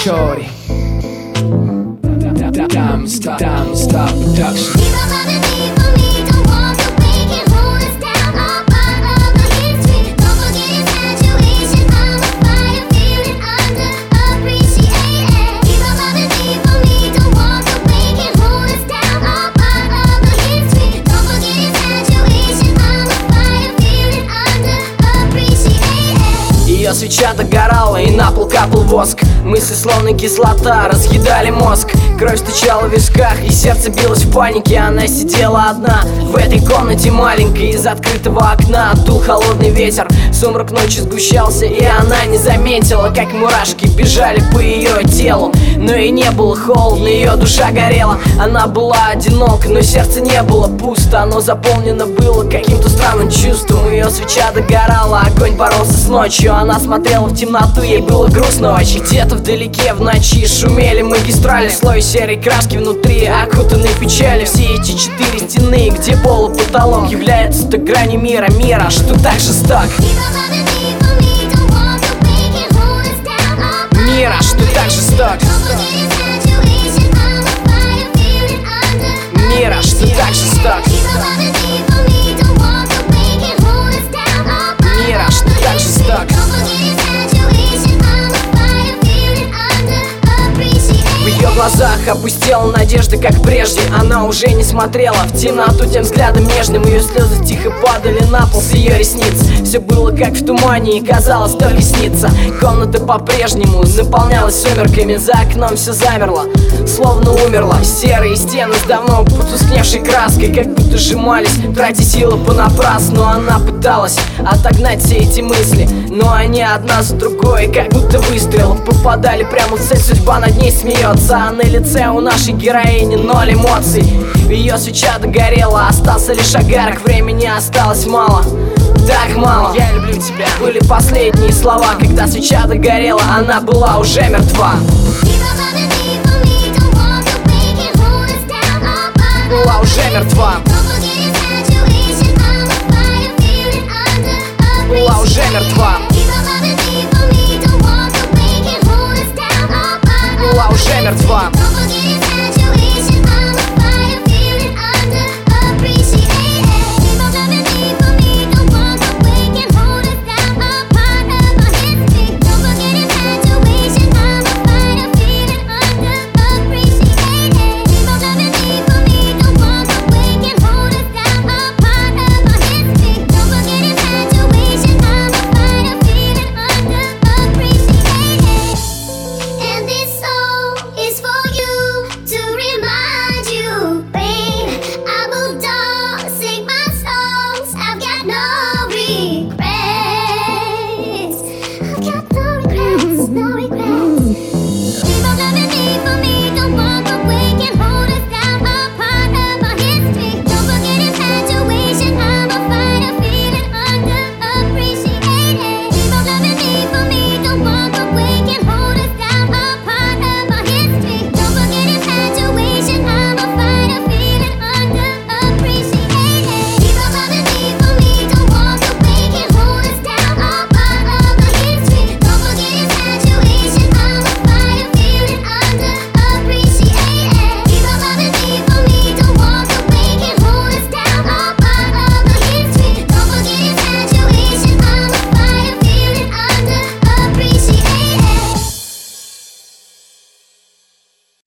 shorty. Diamond Star Production. Ее свеча догорала, и на пол капал воск. Мысли словно кислота разъедали мозг. Кровь стучала в висках, и сердце билось в панике. Она сидела одна в этой комнате маленькой. Из открытого окна дул холодный ветер. Сумрак ночи сгущался, и она не заметила, как мурашки бежали по ее телу. Но ей не было холодно, ее душа горела. Она была одинока, но сердце не было пусто. Оно заполнено было каким-то странным чувством. Ее свеча догорала, огонь боролся с ночью. Она смотрела в темноту, ей было грустно очень. Где-то вдалеке в ночи шумели магистрали. Слой серой краски внутри, окутанной печалью. Все эти 4 стены, где пол и потолок, являются той гранью мира, что так жесток. Мира, что так жесток. Мира, что так жесток. Мира, что так жесток. В ее глазах опустела надежда, как прежде. Она уже не смотрела в темноту тем взглядом нежным. Ее слезы тихо падали на пол с ее ресниц. Все было как в тумане, и казалось, только снится. Комната по-прежнему наполнялась сумерками. За окном все замерло, словно умерло. Серые стены с давно потускневшей краской, как будто сжимались, тратя силы понапрасну. Она пыталась отогнать все эти мысли, но они одна за другой, как будто выстрелы, попадали прямо в цель. Судьба над ней смеется, а на лице у нашей героини 0 эмоций. Ее свеча догорела, остался лишь огарок. Времени осталось мало, так мало. Я люблю тебя, были последние слова. Когда свеча догорела, она была уже мертва. Была уже мертва.